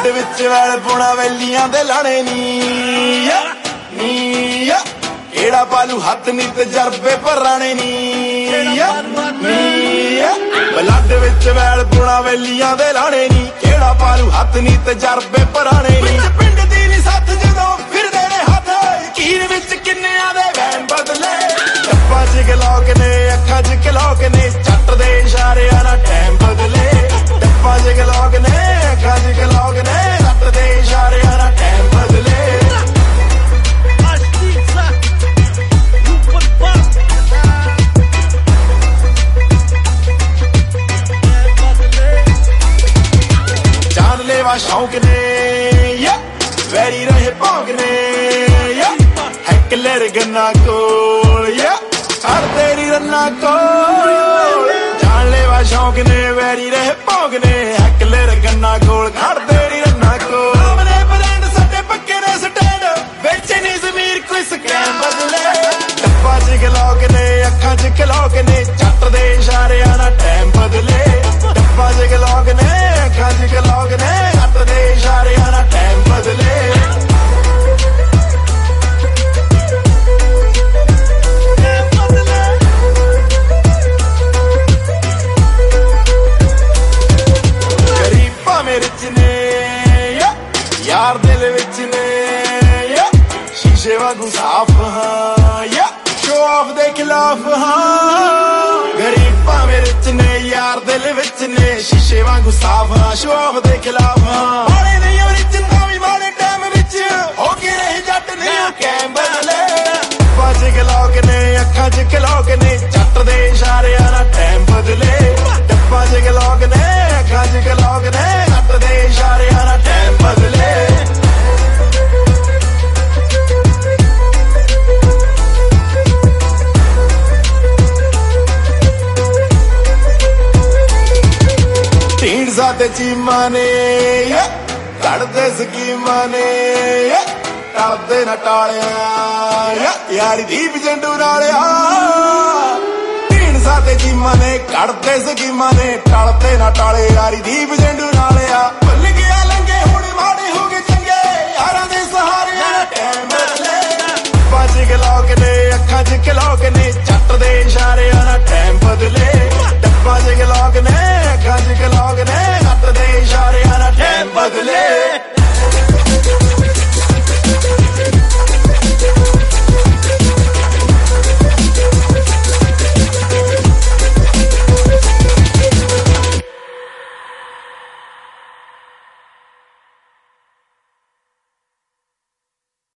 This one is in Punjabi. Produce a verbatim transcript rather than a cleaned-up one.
ਬਲੱਡ ਵਿੱਚ ਵੈਲ ਪਾਉਣਾ ਵੈਲੀਆਂ ਦੇ ਲਾਣੇ ਨੀ ਨੀ ਕਿਹੜਾ ਪਾਲੂ ਹੱਥ ਨੀ ਤਜਰਬੇ ਭਰਾਣੇ ਨੀ ਬਲੱਡ ਵਿੱਚ ਵੈਲ ਪਾਉਣਾ ਵੈਲੀਆਂ ਦੇ ਲਾਣੇ ਨੀ ਕਿਹੜਾ ਪਾਲੂ ਹੱਥ ਨੀ ਤਜਰਬੇ ਭਰਾਣੇ ਨੀ ਪਿੰਡ ਦੀ ਨੀ ਸੱਥ ਜਦੋਂ ਫਿਰਦੇ ਨੇ ਹੱਥ ਕੀਰ ਵਿੱਚ ਕਿੰਨਿਆਂ ਦੇ ਵੈਣ ਬਦਲੇ ਟੱਪਾਂ ਚ ਗਲੋਕ ਨੇ ਅੱਖਾਂ ਚ ਕਲੋਕ ਨੇ ਜੱਟ ਦੇ ਇਸ਼ਾਰਿਆਂ ਨਾਲ ਟਾਈਮ ਬਦਲੇ ਟੱਪਾਂ ਚ ਗਲੋਕ ਨੇ ਅੱਖਾਂ ਚ ਕਲੋਕ ਨੇ ਜੱਟ ਦੇ ਇਸ਼ਾਰਿਆਂ ਨਾਲ ਟਾਈਮ ਬਦਲੇ ਜਾਨਲੇਵਾ ਸ਼ੌਂਕ ਨੇ ਵੈਰੀ ਰਹੇ ਭੌਂਕ ਨੇ ਹੈਕਲਰ ਗੰਨਾ ਕੋਲ ਹਰ ਤੇਰੀ ਰੰਨਾ ਕੋਲ ਜਾਨਲੇਵਾ ਸ਼ੌਂਕ ਨੇ ਵੈਰੀ ਰਹੇ ਭੌਂਕ ਨੇ ਹੈਕਲਰ ਗੰਨਾ ਕੋਲ ਹਰ ਤੇਰੀ ਰੰਨਾ ਕੋਲ ਆਪਣੇ ਬ੍ਰਾਂਡ ਸਾਡੇ ਪੱਕੇ ਨੇ ਸਟੈਂਡ ਵਿੱਚ ਨਹੀਂ ਜ਼ਮੀਰ ਕੋਈ ਸਕੈਮ ਬਦਲੇ ਟੱਪਾਂ ਚ ਗਲੋਕ ਨੇ ਅੱਖਾਂ ਚ ਕਲੋਕ ਨੇ ਜੱਟ ਦੇ ਇਸ਼ਾਰਿਆਂ ਨਾਲ ਟਾਈਮ ਬਦਲੇ ਟੱਪਾਂ ਚ ਗਲੋਕ ਨੇ ਅੱਖਾਂ ਚ ਕਲੋਕ ਨੇ ਜੱਟ ਦੇ ਇਸ਼ਾਰਿਆਂ ਨਾਲ ਟਾਈਮ ਬਦਲੇ ਯਾਰ ਦਿਲ ਵਿੱਚ ਨੇ ਸ਼ੀਸ਼ੇ ਵਾਂਗੂ ਸਾਫ ਹਾਂ ਸ਼ੋ ਆਫ ਦੇ ਖਿਲਾਫ ਹਾਂ ਗਰੀਬ ਭਾਵੇਂ ਰਿਚ ਨੇ ਯਾਰ ਦਿਲ ਵਿੱਚ ਨੇ ਸ਼ੀਸ਼ੇ ਵਾਂਗੂ ਸਾਫ ਹਾਂ ਸ਼ੋ ਆਫ ਦੇ ਖਿਲਾਫ ਹਾਂ ਮਾੜੇ ਨਹੀਂ ਰਿਚ ਤਾਂ ਵੀ ਮਾੜੇ ਟਾਈਮ ਵਿੱਚ ਹੋ ਕੇ ਰਹੇ ਜੱਟ ਨਹੀਂ ਕੈਮ ਬਦਲੇ ਬਾਜ ਗਲੋਕ ਨੇ ਅੱਖਾਂ ਚ ਕਲੋਕ ਨੇ ਜੱਟ ਦੇ ਇਸ਼ਾਰਿਆਂ ਨਾਲ ਟਾਈਮ ਬਦਲੇ ਟੱਪਾਂ ਚ ਗਲੋਕ ਨੇ ਅੱਖਾਂ ਚ ਕਲੋਕ ਨੇ ਜੱਟ ਦੇ ਇਸ਼ਾਰਿਆਂ ਨਾਲ ਟਾਈਮ ਬਦਲੇ ਤੇ ਚੀਮਾਂ ਨੇ ਕੱਢਦੇ ਸਕੀਮਾਂ ਨੇ ਟਲਦੇ ਨਾ ਟਾਲਿਆ ਯਾਰੀ ਦੀਪ ਜੰਡੂ ਨਾਲਿਆ ਢੀਂਡਸਾ ਤੇ ਚੀਮਾਂ ਨੇ ਕੱਢਦੇ ਸਕੀਮਾਂ ਨੇ ਟਲਦੇ ਨਾ ਟਾਲੇ ਯਾਰੀ ਦੀਪ ਜੰਡੂ ਨਾਲਿਆ